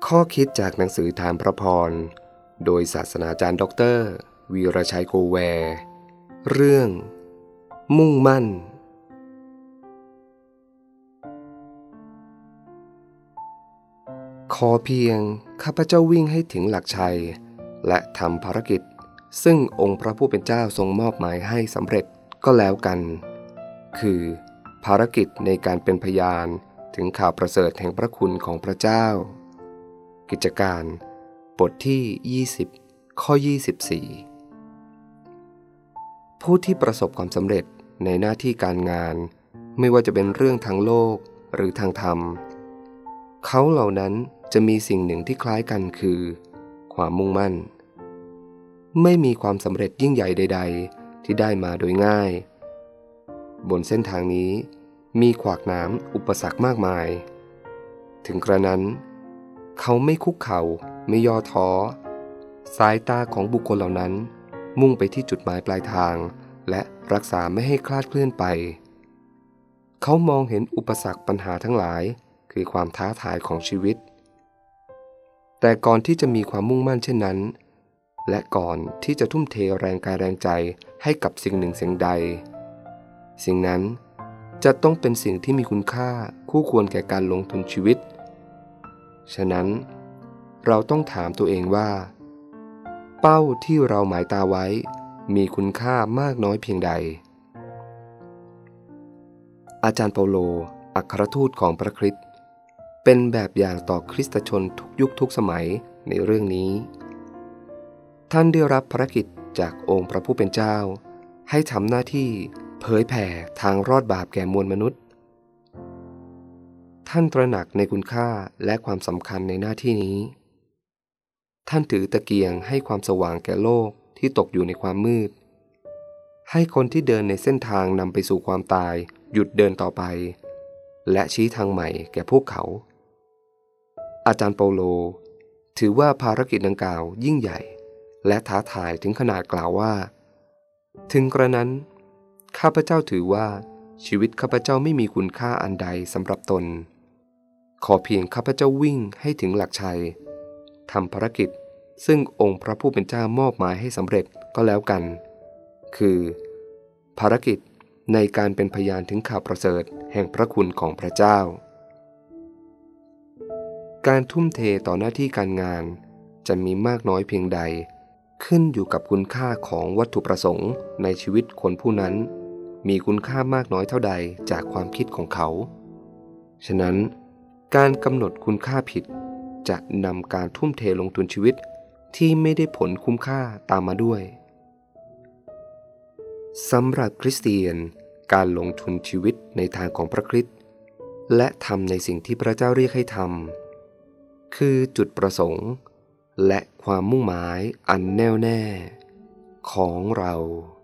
ข้อคิดจากหนังสือทานพระพรโดยศาสนาจารย์ดร.วีรชัยโกแวร์เรื่องมุ่งมั่นขอเพียงข้าพเจ้าวิ่งให้ถึงหลักชัยและทำภารกิจซึ่งองค์พระผู้เป็นเจ้าทรงมอบหมายให้สำเร็จก็แล้วกันคือภารกิจในการเป็นพยานถึงข่าวประเสริฐแห่งพระคุณของพระเจ้ากิจการบทที่20ข้อ24ผู้ที่ประสบความสำเร็จในหน้าที่การงานไม่ว่าจะเป็นเรื่องทางโลกหรือทางธรรมเขาเหล่านั้นจะมีสิ่งหนึ่งที่คล้ายกันคือความมุ่งมั่นไม่มีความสำเร็จยิ่งใหญ่ใดๆที่ได้มาโดยง่ายบนเส้นทางนี้มีขวากหนามอุปสรรคมากมายถึงกระนั้นเขาไม่คุกเข่าไม่ย่อท้อสายตาของบุคคลเหล่านั้นมุ่งไปที่จุดหมายปลายทางและรักษาไม่ให้คลาดเคลื่อนไปเขามองเห็นอุปสรรคปัญหาทั้งหลายคือความท้าทายของชีวิตแต่ก่อนที่จะมีความมุ่งมั่นเช่นนั้นและก่อนที่จะทุ่มเทแรงกายแรงใจให้กับสิ่งหนึ่งสิ่งใดสิ่งนั้นจะต้องเป็นสิ่งที่มีคุณค่าคู่ควรแก่การลงทุนชีวิตฉะนั้นเราต้องถามตัวเองว่าเป้าที่เราหมายตาไว้มีคุณค่ามากน้อยเพียงใดอาจารย์เปาโลอัครทูตของพระคริสต์เป็นแบบอย่างต่อคริสตชนทุกยุคทุกสมัยในเรื่องนี้ท่านได้รับภารกิจจากองค์พระผู้เป็นเจ้าให้ทำหน้าที่เผยแผ่ทางรอดบาปแก่มวลมนุษย์ท่านตระหนักในคุณค่าและความสำคัญในหน้าที่นี้ท่านถือตะเกียงให้ความสว่างแก่โลกที่ตกอยู่ในความมืดให้คนที่เดินในเส้นทางนำไปสู่ความตายหยุดเดินต่อไปและชี้ทางใหม่แก่พวกเขาอาจารย์เปาโลถือว่าภารกิจดังกล่าวยิ่งใหญ่และท้าทายถึงขนาดกล่าวว่าถึงกระนั้นข้าพเจ้าถือว่าชีวิตข้าพเจ้าไม่มีคุณค่าอันใดสำหรับตนขอเพียงข้าพเจ้าวิ่งให้ถึงหลักชัยทำภารกิจซึ่งองค์พระผู้เป็นเจ้ามอบหมายให้สำเร็จก็แล้วกันคือภารกิจในการเป็นพยานถึงข่าวประเสริฐแห่งพระคุณของพระเจ้าการทุ่มเทต่อหน้าที่การงานจะมีมากน้อยเพียงใดขึ้นอยู่กับคุณค่าของวัตถุประสงค์ในชีวิตคนผู้นั้นมีคุณค่ามากน้อยเท่าใดจากความคิดของเขาฉะนั้นการกำหนดคุณค่าผิดจะนำการทุ่มเทลงทุนชีวิตที่ไม่ได้ผลคุ้มค่าตามมาด้วยสำหรับคริสเตียนการลงทุนชีวิตในทางของพระคริสต์และทำในสิ่งที่พระเจ้าเรียกให้ทำคือจุดประสงค์และความมุ่งหมายอันแน่วแน่ของเรา